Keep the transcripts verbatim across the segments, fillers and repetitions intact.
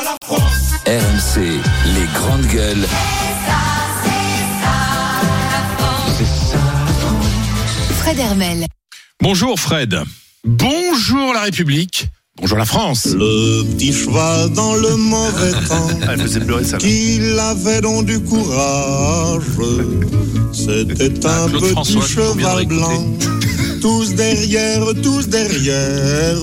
R M C, les grandes gueules. Fred Hermel. Bonjour Fred. Bonjour la République. Bonjour la France. Le petit cheval dans le mauvais temps. Elle faisait pleurer ça. Qu'il avait donc du courage. C'était un Claude petit François, cheval blanc. Tous derrière, tous derrière.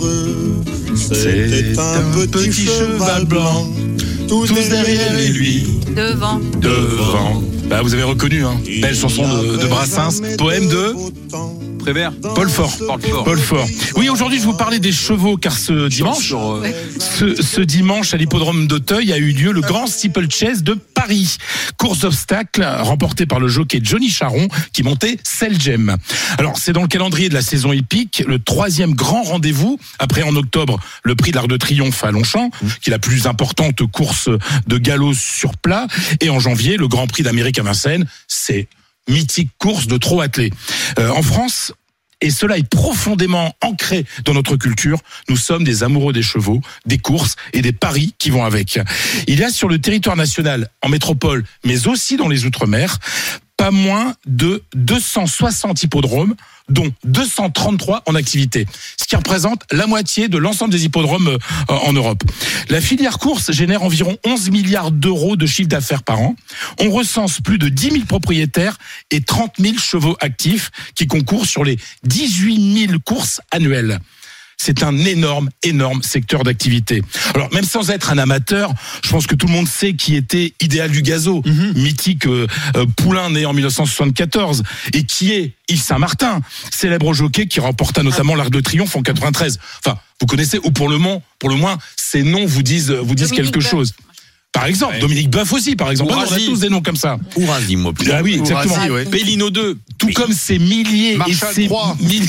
C'était un petit cheval blanc. Tous derrière lui. Devant. Devant. Bah, vous avez reconnu, hein. Belle chanson de, de Brassens. Poème de Prévert. Paul Fort. Paul Fort. Paul Fort. Oui, aujourd'hui, je vous parlais des chevaux, car ce dimanche, Sur, euh, ce, ce dimanche, à l'hippodrome d'Auteuil, a eu lieu le grand steeplechase de Paris. Course d'obstacles remportée par le jockey Johnny Charron, qui montait Selgem. Alors, c'est dans le calendrier de la saison hippique, le troisième grand rendez-vous, après en octobre, le prix de l'Arc de Triomphe à Longchamp, qui est la plus importante course de galop sur plat, et en janvier, le Grand Prix d'Amérique à Vincennes, c'est mythique course de trot attelé. Euh, en France, et cela est profondément ancré dans notre culture, nous sommes des amoureux des chevaux, des courses et des paris qui vont avec. Il y a sur le territoire national, en métropole, mais aussi dans les Outre-mer, pas moins de deux cent soixante hippodromes, dont deux cent trente-trois en activité, ce qui représente la moitié de l'ensemble des hippodromes euh, en Europe. La filière course génère environ onze milliards d'euros de chiffre d'affaires par an. On recense plus de dix mille propriétaires et trente mille chevaux actifs qui concourent sur les dix-huit mille courses annuelles. C'est un énorme, énorme secteur d'activité. Alors, même sans être un amateur, je pense que tout le monde sait qui était Idéal du Gazo, mm-hmm. mythique euh, euh, poulain né en dix-neuf cent soixante-quatorze, et qui est Yves Saint-Martin, célèbre jockey qui remporta notamment l'Arc de Triomphe en quatre-vingt-treize. Enfin, vous connaissez, ou pour le moins, pour le moins, ces noms vous disent, vous disent quelque Boeuf. chose. Par exemple, ouais. Dominique Boeuf aussi, par exemple. On a tous des noms comme ça. Ourasi, moi. Ah oui, exactement. Ourasi, ouais. Pellino deux. Tout comme ces milliers Marshall et ces trois. milliers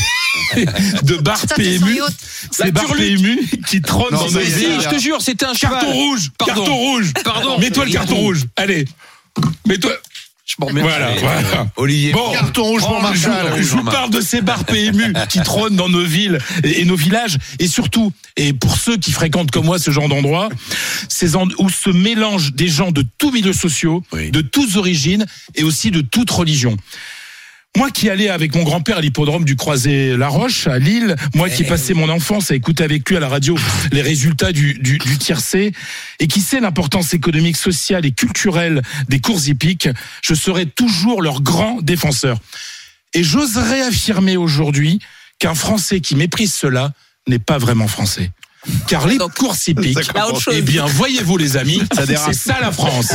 de barres P M U, ces barres P M U qui trônent Non, dans nos ça y est, villes. je te jure, c'était un cheval. Carton rouge, Pardon. carton rouge. Pardon. Mets-toi le carton rouge. Allez. Mets-toi. Je m'en remets. Voilà, Allez, voilà. Olivier. Bon, carton rouge pour Marshall. Je vous parle de ces bars P M U qui trônent dans nos villes et, et nos villages, et surtout, et pour ceux qui fréquentent comme moi ce genre d'endroits, ces en, où se mélangent des gens de tous milieux sociaux, oui. de toutes origines et aussi de toutes religions. Moi qui allais avec mon grand-père à l'hippodrome du Croisé-la-Roche, à Lille, moi qui passais mon enfance à écouter avec lui à la radio les résultats du, du, du tiercé, et qui sait l'importance économique, sociale et culturelle des courses hippiques, je serai toujours leur grand défenseur. Et j'oserais affirmer aujourd'hui qu'un Français qui méprise cela n'est pas vraiment français. Car les courses hippiques, eh bien, voyez-vous les amis, ça c'est ça la France.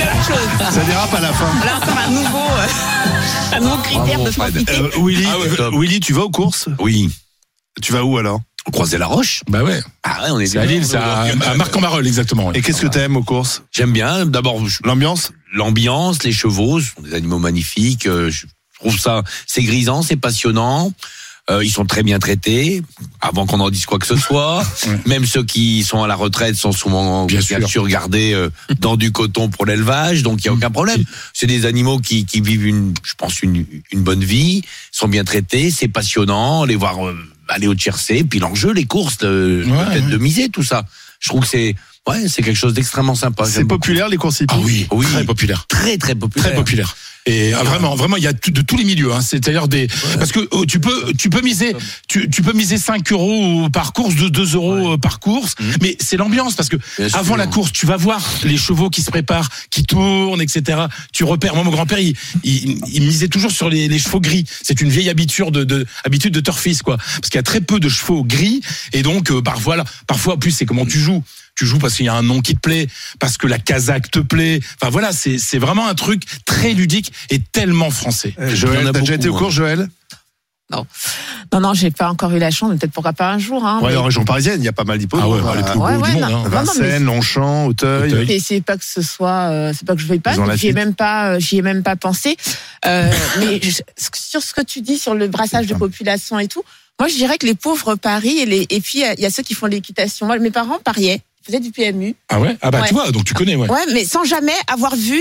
Ça dérape à la fin. Là encore un nouveau, euh, un nouveau critère Bravo, de Fred. français. Euh, Willy, Ah ouais, euh, Willy, tu vas aux courses ? Oui. Tu vas où alors ? On croisait la Roche. Bah ouais. Ah ouais, on est C'est à Lille, c'est à, à Marc-en-Barœul, exactement. Ouais. Et qu'est-ce que t'aimes aux courses ? J'aime bien. D'abord, je- L'ambiance ? l'ambiance, les chevaux, ce sont des animaux magnifiques. euh, Je trouve ça, c'est grisant, c'est passionnant. Euh, ils sont très bien traités, avant qu'on en dise quoi que ce soit. Ouais. Même ceux qui sont à la retraite sont souvent Bien bien, sûr. sûr gardés euh, dans du coton pour l'élevage, donc il y a aucun problème. C'est des animaux qui, qui vivent une, je pense une, une bonne vie, sont bien traités, c'est passionnant, les voir euh, aller au tiercé, puis l'enjeu, les courses, de, Ouais, peut-être ouais. de miser, tout ça. Je trouve que c'est, ouais, c'est quelque chose d'extrêmement sympa. C'est J'aime beaucoup. populaire les courses hippiques ? Ah oui, Oui. très populaire. Très très populaire. Très populaire. Et ah, vraiment, vraiment, il y a tout- de tous les milieux. Hein. C'est-à-dire des, parce que oh, tu peux, tu peux miser, tu, tu peux miser cinq euros par course, de deux euros ouais. par course. Mmh. Mais c'est l'ambiance parce que Bien avant sûr. la course, tu vas voir les chevaux qui se préparent, qui tournent, et cetera. Tu repères. Moi, mon grand-père, il, il, il misait toujours sur les, les chevaux gris. C'est une vieille habitude de, de habitude de turfiste, quoi. Parce qu'il y a très peu de chevaux gris, et donc, euh, bah, voilà. Parfois, en plus, c'est comment tu joues. Tu joues parce qu'il y a un nom qui te plaît, parce que la casaque te plaît. Enfin voilà, c'est c'est vraiment un truc très ludique et tellement français. Euh, Il y Joël, en a t'as déjà beaucoup, été aux hein. courses, Joël ? Non, non, j'ai pas encore eu la chance, mais peut-être pourquoi pas un jour. Hein, Ouais, mais... en région parisienne, il y a pas mal d'hippodromes. Ah ouais, bah, les plus Ouais, beaux ouais, du monde. non. Hein. non, mais- Vincennes, Longchamp, Auteuil. Auteuil. Et c'est pas que ce soit, euh, c'est pas que je veuille pas, Ils ont la j'y ai suite. même pas, euh, j'y ai même pas pensé. Euh, mais je- sur ce que tu dis sur le brassage de population et tout, moi je dirais que les pauvres parient et, les, et puis il y a ceux qui font de l'équitation. Moi, mes parents pariaient, faisaient du P M U. Ah ouais. Ah bah Ouais. tu vois, donc tu connais, ouais. Ouais, mais sans jamais avoir vu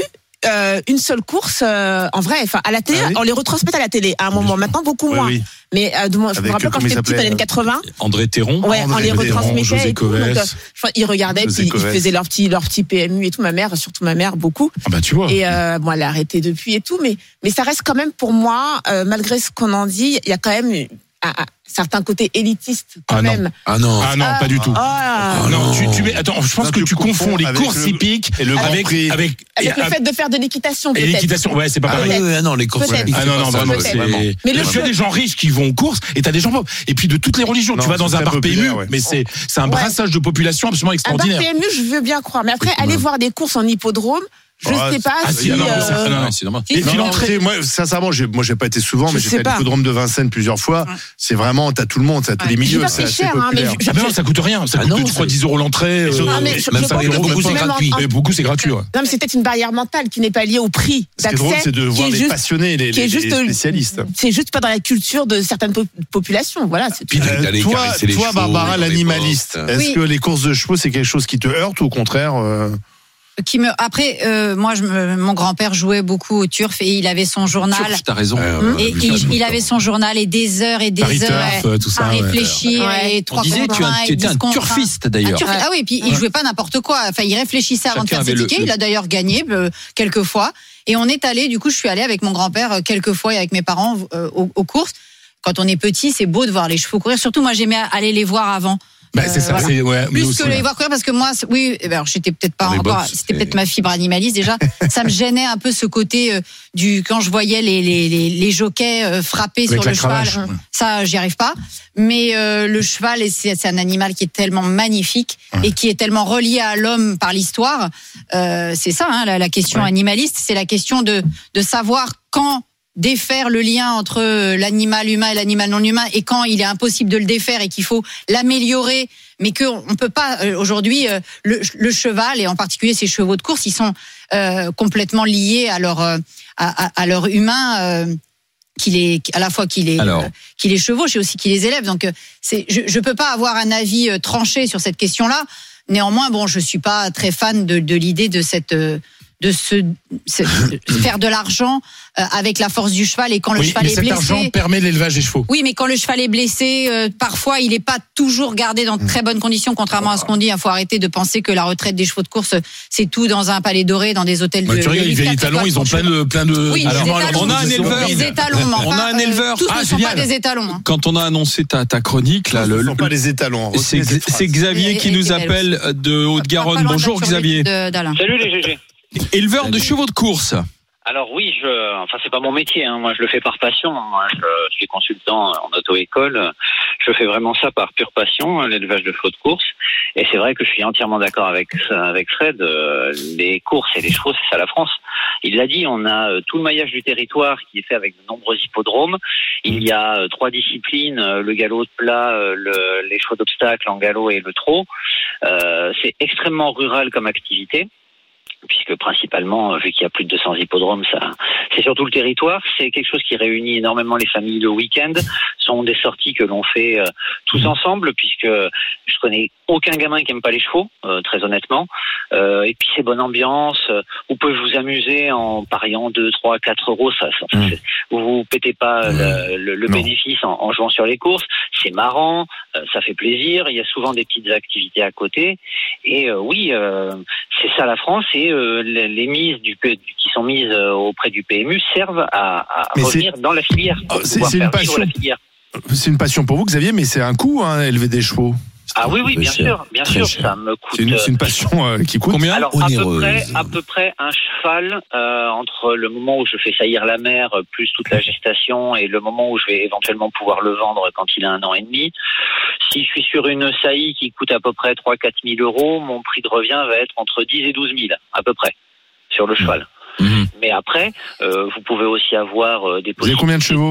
euh, une seule course euh, en vrai. Enfin, à la télé, Ah oui on les retransmet à la télé à un moment. Maintenant, beaucoup Oui, moins. oui. Mais euh, de moi, je Avec, me rappelle euh, quand comment j'étais il petite, dans les années quatre-vingts. André Théron. Ouais, on André les Théron, retransmettait José et tout. Donc, Coves. euh, je crois, ils regardaient, José puis ils Coves. faisaient leur petit, leur petit P M U et tout. Ma mère, surtout ma mère, beaucoup. Ah bah tu vois. Et euh, bon, elle a arrêté depuis et tout, mais mais ça reste quand même pour moi, euh, malgré ce qu'on en dit, il y a quand même un, un certain côté élitiste quand Ah non. même. Ah non. Ah non, pas du tout. Ah, Ah non, tu, tu mets. Attends, je pense Non, que tu tu confonds confonds les avec courses le- hippiques et le Grand avec Prix. avec avec le et- fait de faire de l'équitation et peut-être. l'équitation. Ouais, c'est pas Ah, pareil. oui, oui, ah non, les courses Peut-être. olympiques, Ah non, non, c'est pas ça, vraiment, peut-être. c'est. vraiment. Mais le tu as jeu- des gens riches qui vont aux courses et tu as des gens pauvres. Et puis de toutes les religions. Non, tu vas dans c'est un très bar P M U, populaire, ouais. mais c'est c'est un Ouais. brassage de population absolument Un bar extraordinaire. P M U, je veux bien croire. Mais après, aller voir des courses en hippodrome, je Oh, sais pas Ah si. si, ah non, mais euh, c'est- ah non, non. c'est normal. si, Et si, puis Non, l'entrée- tu sais, moi, sincèrement, j'ai, moi, j'ai pas été souvent, Je mais j'ai sais fait pas. l'hippodrome de Vincennes plusieurs fois. C'est vraiment, t'as tout le monde, t'as tous les Je dis milieux, pas c'est que c'est assez cher, hein, mais populaire. je- Ah ben non, ça coûte rien. Ça Ah coûte, non, je crois, c'est- dix euros l'entrée. Mais euh, Non, mais je- même je ça, pense mais que beaucoup, c'est même en- gratuit. en- Et beaucoup, c'est gratuit. Ouais. Non, mais c'est peut-être une barrière mentale qui n'est pas liée au prix Ce qui est d'accès. drôle, c'est de qui voir est les juste- passionnés, les, qui est les- juste, les spécialistes. C'est juste pas dans la culture de certaines po- populations. Voilà, c'est tout. Puis Euh, d'aller toi, caresser les toi, chevaux Barbara, dans les l'animaliste, portes. est-ce Oui. que les courses de chevaux, c'est quelque chose qui te heurte ou au contraire euh, Qui me après euh, moi je me, mon grand-père jouait beaucoup au turf et il avait son journal Turf, t'as raison. Euh, et il, il avait son journal et des heures et des Paris heures Turf, euh, tout ça, à ouais. réfléchir Ouais. et On trois disait contre tu, un un- et tu étais dix un contre un. turfiste Un d'ailleurs. turf- ah oui, et puis il jouait pas n'importe quoi. Enfin, il réfléchissait avant de Chacun faire ses avait le- tickets. le- Il a d'ailleurs gagné euh, quelques fois. Et on est allé, du coup, je suis allée avec mon grand-père euh, quelques fois et avec mes parents euh, aux, aux courses. Quand on est petit, c'est beau de voir les chevaux courir. Surtout, moi, j'aimais aller les voir avant. Bah, c'est Euh, ça. voilà. C'est ouais. nous Plus aussi, que les ouais. voir courir, parce que moi, c'est- oui, eh ben, alors, j'étais peut-être pas Dans les encore, box, c'était c'est- peut-être ma fibre animaliste déjà. Ça me gênait un peu ce côté euh, du quand je voyais les les les, les jockeys euh, frapper Avec sur la le cheval. cravache, ouais. Ça, j'y arrive pas. Mais euh, le cheval, et c'est c'est un animal qui est tellement magnifique et qui est tellement relié à l'homme par l'histoire. Euh, c'est ça, hein, la, la question Ouais. animaliste, c'est la question de de savoir quand défaire le lien entre l'animal humain et l'animal non humain et quand il est impossible de le défaire et qu'il faut l'améliorer, mais qu'on ne peut pas euh, aujourd'hui euh, le, le cheval et en particulier ces chevaux de course, ils sont euh, complètement liés à leur euh, à, à, à leur humain. Euh, qui les, à la fois qui les, Alors. euh, qui les chevauche et aussi qui les élève. Donc, euh, c'est, je, je peux pas avoir un avis euh, tranché sur cette question-là. Néanmoins, bon, je suis pas très fan de, de l'idée de cette, euh, de se, se- de faire de l'argent euh, avec la force du cheval et quand le Oui, cheval mais est cet blessé. argent permet l'élevage des chevaux. Oui, mais quand le cheval est blessé, euh, parfois il n'est pas toujours gardé dans de très bonnes conditions, contrairement à ce qu'on dit. Il faut arrêter de penser que la retraite des chevaux de course, c'est tout dans un palais doré, dans des hôtels Bah, de. tu regardes, de les vieilles quatre étalons, étoiles ils ont pour plein chevaux. de, plein de. Oui, Alors, des on étalons, on a un éleveur. Des étalons, mais On a enfin, un euh, éleveur. tous Ah, ne sont génial. pas des étalons. hein. Quand on a annoncé ta, ta chronique, là, le, Ce ne le- sont pas les étalons. hein. c'est, Retenez cette c'est phrase. Xavier qui Et- et nous elle appelle de Pas Haute-Garonne. loin de la Bonjour turbine Xavier. de- d'Alain. Salut les G G. Éleveur de chevaux de course. Alors oui, je, enfin c'est pas mon métier, hein. Moi je le fais par passion. Moi, je, je suis consultant en auto-école. Je fais vraiment ça par pure passion, l'élevage de chevaux de course. Et c'est vrai que je suis entièrement d'accord avec avec Fred. Euh, les courses et les chevaux, c'est ça la France. Il l'a dit, on a euh, tout le maillage du territoire qui est fait avec de nombreux hippodromes. Il y a euh, trois disciplines, euh, le galop de plat, euh, le, les chevaux d'obstacle en galop et le trot. Euh, c'est extrêmement rural comme activité, puisque principalement, vu qu'il y a plus de deux cents hippodromes, ça, c'est surtout le territoire. C'est quelque chose qui réunit énormément les familles le week-end. Ce sont des sorties que l'on fait euh, tous ensemble, puisque je connais aucun gamin qui aime pas les chevaux, euh, très honnêtement. Euh, et puis c'est bonne ambiance. Vous pouvez vous amuser en pariant deux, trois, quatre euros. Ça, ça Mmh. c'est- vous vous pétez pas le, le, le Non. bénéfice en, en jouant sur les courses. C'est marrant, euh, ça fait plaisir. Il y a souvent des petites activités à côté. Et euh, oui, euh, c'est ça la France. Et euh, les, les mises du, P- qui sont mises euh, auprès du P M U servent à, à Mais revenir dans la filière. Oh, pour c'est- pouvoir c'est une faire vivre passion. la filière. C'est une passion pour vous, Xavier, mais c'est un coût, hein, élever des chevaux. Ah oui, oui, Très bien cher, sûr, bien très sûr, cher. ça me coûte. C'est une, c'est une passion euh, qui coûte. Combien? Alors à peu onéreuse. près, à peu près un cheval euh, entre le moment où je fais saillir la mère plus toute la gestation et le moment où je vais éventuellement pouvoir le vendre quand il a un an et demi. Si je suis sur une saillie qui coûte à peu près trois à quatre mille euros, mon prix de revient va être entre dix et douze mille à peu près sur le cheval. Mhm. Mais après, euh, vous pouvez aussi avoir euh, des Vous avez combien de chevaux?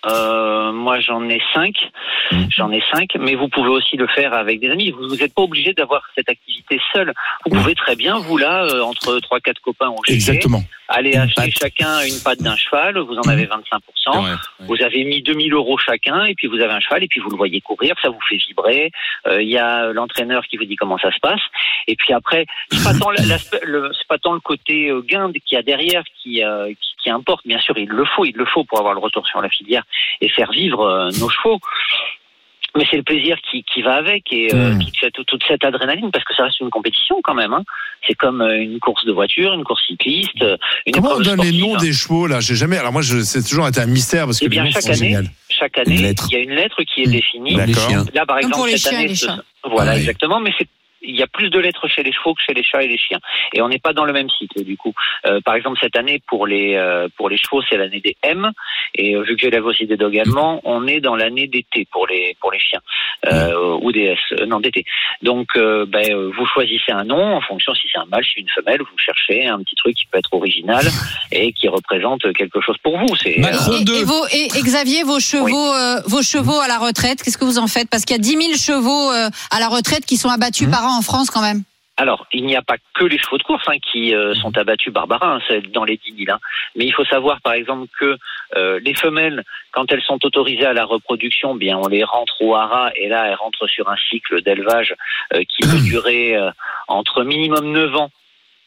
Euh, moi, j'en ai cinq. J'en ai cinq, mais vous pouvez aussi le faire avec des amis. Vous n'êtes pas obligé d'avoir cette activité seule. Vous pouvez très bien, vous là, euh, entre trois quatre copains au G G, Exactement. aller acheter chacun une patte d'un cheval. Vous en avez vingt-cinq pour cent. Ouais, ouais. Vous avez mis deux mille euros chacun, et puis vous avez un cheval, et puis vous le voyez courir. Ça vous fait vibrer. Il euh, y a l'entraîneur qui vous dit comment ça se passe. Et puis après, c'est pas tant, la, la, le, c'est pas tant le côté euh, gain qu'il y a derrière qui, euh, qui, qui importe. Bien sûr, il le faut, il le faut pour avoir le retour sur la filière et faire vivre euh, nos chevaux. Mais c'est le plaisir qui, qui va avec, et euh, Mmh. toute, cette, toute cette adrénaline, parce que ça reste une compétition quand même. Hein. C'est comme euh, une course de voiture, une course cycliste, euh, une Comment on épreuve donne les sportive, noms hein. des chevaux là? J'ai jamais. Alors moi, je, c'est toujours été un mystère parce que Eh bien, les noms chaque sont année, géniaux. chaque Une année, lettre. il y a une lettre qui est définie. Les D'accord. chiens. Là, par Comme exemple, pour les cette chiens et année, les ce- chats. voilà, Ouais. exactement. Mais c'est il y a plus de lettres chez les chevaux que chez les chats et les chiens, et on n'est pas dans le même cycle du coup. Euh, par exemple, cette année pour les euh, pour les chevaux, c'est l'année des M, et euh, vu que j'élève aussi des dogs allemands, on est dans l'année des T pour les pour les chiens euh, ou des S, euh, non des T. Donc, euh, ben, euh, vous choisissez un nom en fonction si c'est un mâle, si c'est une femelle. Vous cherchez un petit truc qui peut être original et qui représente quelque chose pour vous. C'est Macron Et, deux. et, vos, et, et Xavier, vos chevaux, Oui. euh, vos chevaux à la retraite, qu'est-ce que vous en faites? Parce qu'il y a dix mille chevaux euh, à la retraite qui sont abattus par an en France quand même. Alors, il n'y a pas que les chevaux de course hein, qui euh, sont abattus Barbara, hein, c'est dans les dix mille. Hein. Mais il faut savoir, par exemple, que euh, les femelles, quand elles sont autorisées à la reproduction, bien, on les rentre au haras, et là, elles rentrent sur un cycle d'élevage euh, qui peut durer euh, entre minimum neuf ans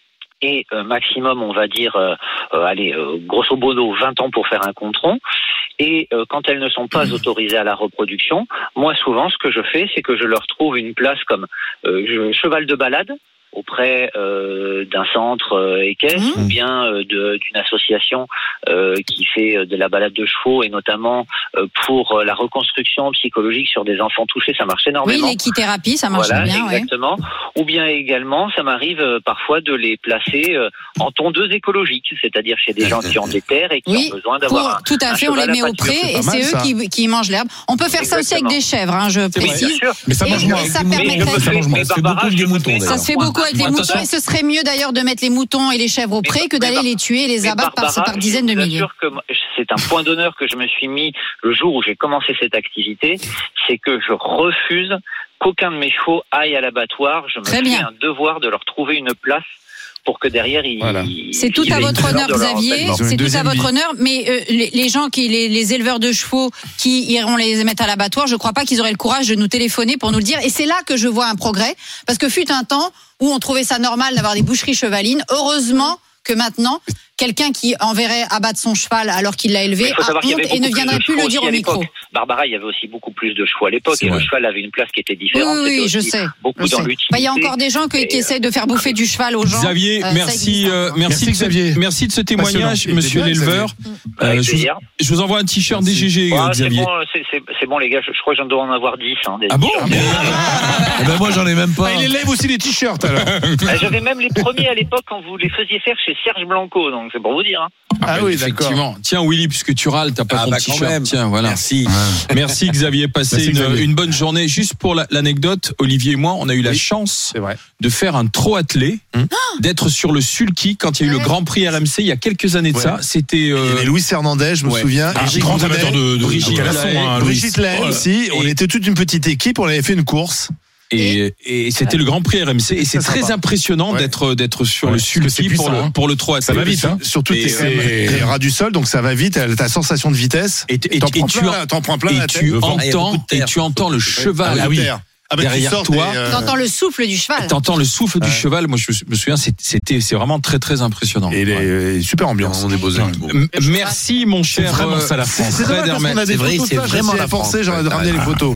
et euh, maximum, on va dire, euh, euh, allez, euh, grosso modo, vingt ans pour faire un contron. Et euh, quand elles ne sont pas autorisées à la reproduction, moi souvent ce que je fais, c'est que je leur trouve une place comme euh, je- cheval de balade auprès euh, d'un centre euh, équestre Mmh. ou bien euh, de- d'une association euh, qui fait euh, de la balade de chevaux, et notamment euh, pour euh, la reconstruction psychologique sur des enfants touchés, ça marche Oui, énormément. l'équithérapie, ça marche Voilà, bien. Ouais. exactement. Ou bien également, ça m'arrive euh, parfois de les placer euh, en tondeuse écologique, c'est-à-dire chez des gens qui ont des terres et qui Oui, ont besoin d'avoir pour, un, tout à un fait, on les cheval à met au pâture. pré c'est et pas c'est mal, eux ça. qui, qui mangent l'herbe. On peut faire ça aussi avec Exactement. des chèvres, hein, je Oui, bien précise. sûr. Mais ça Et- mange et moins. ça Mais permettrait- je- Ça mange moins. mais Ça fait Barbara, beaucoup je des me moutons, fais- Ça d'ailleurs. se fait beaucoup avec les Attention. moutons, et ce serait mieux d'ailleurs de mettre les moutons et les chèvres au pré Mais- que d'aller mais- les tuer et les Mais abattre par, Barbara, par dizaines de je vous milliers. assure que moi, c'est un point d'honneur que je me suis mis le jour où j'ai commencé cette activité, c'est que je refuse qu'aucun de mes chevaux aille à l'abattoir. Je me Très fais bien. un devoir de leur trouver une place pour que derrière ils. Voilà. C'est tout ils à aient votre une honneur, valeur de leur Xavier. enseignement. Ils ont une C'est tout à deuxième votre vie. honneur. Mais euh, les, les gens qui, les, les éleveurs de chevaux qui iront les mettre à l'abattoir, je crois pas qu'ils auraient le courage de nous téléphoner pour nous le dire. Et c'est là que je vois un progrès, parce que fut un temps où on trouvait ça normal d'avoir des boucheries chevalines. Heureusement que maintenant, quelqu'un qui enverrait abattre son cheval alors qu'il l'a élevé Mais il faut a savoir qu'il y honte avait et ne beaucoup plus viendrait de plus le chevaux dire aussi au à micro. l'époque. Barbara, il y avait aussi beaucoup plus de chevaux à l'époque, C'est et vrai. le cheval avait une place qui était Oui, différente. oui, oui, C'était je aussi sais. beaucoup je dans sais. l'utilité. Bah, il y a encore des gens qui, Et, qui euh, essaient de faire bouffer du cheval aux gens. Xavier, Euh, ça merci, existe euh, encore. merci, Merci, de ce, Xavier. merci de ce témoignage, Passionnant. monsieur Il était bien, l'éleveur. Avec Euh, je, vous, plaisir. je vous envoie un t-shirt des G G, Ah, c'est Xavier. bon, c'est- c'est c'est bon les gars, je, je crois que j'en dois en avoir dix. Hein, des Ah bon t-shirts. Eh ben moi, j'en ai même pas. Ah, il élève aussi les t-shirts alors. Euh, J'avais même les premiers à l'époque quand vous les faisiez faire chez Serge Blanco, donc c'est pour vous dire. Hein. Ah oui, d'accord. Effectivement. Tiens, Willy, puisque tu râles, t'as pas Ah ton bah quand t-shirt. même. Tiens, voilà. Merci. Merci Xavier, passez Merci, une, Xavier. une bonne journée. Juste pour la- l'anecdote, Olivier et moi, on a eu la Oui. chance C'est vrai. de faire un trot attelé, d'être sur le sulky quand il y a eu le Ouais. Grand Prix R M C il y a quelques années de Ouais. ça. C'était Il y euh, avait Louis Hernandez, je me ouais. souviens. Ah, Éric grand Brunet, amateur de, de Brigitte Brigitte Lahaye. hein, Brigitte Lahaye Louis. aussi. On Et- était toute une petite équipe, on avait fait une course. et, et c'était le Grand Prix R M C et c'est C'est très sympa. impressionnant Ouais. d'être d'être sur Ouais, le parce que c'est sulky pour puissant, le hein. pour le trot attelé. Ça va vite, hein. Surtout Et, t'es euh, t'es ras du sol, donc ça va vite. T'as ta sensation de vitesse. Et, et- T'en et prends tu plein, en- la- t'en prends plein et la tu tête. Ah, il y a beaucoup entends de terre. et tu entends le cheval Ah oui. terre. Ah bah, tu derrière sors, toi. t'es, euh, T'entends le souffle du cheval. T'entends le souffle du Ouais. cheval. Moi, je me souviens, c'est- c'était, c'est vraiment très, très impressionnant. Et les euh, super ambiance. On est beaux animaux. M- Merci, mon cher. vraiment euh, ça, la France. C'est Fred dommage parce Hermet. qu'on a des C'est vrai, photos c'est de ça, j'ai vraiment essayé la de forcer, France. j'aurais ramené les photos.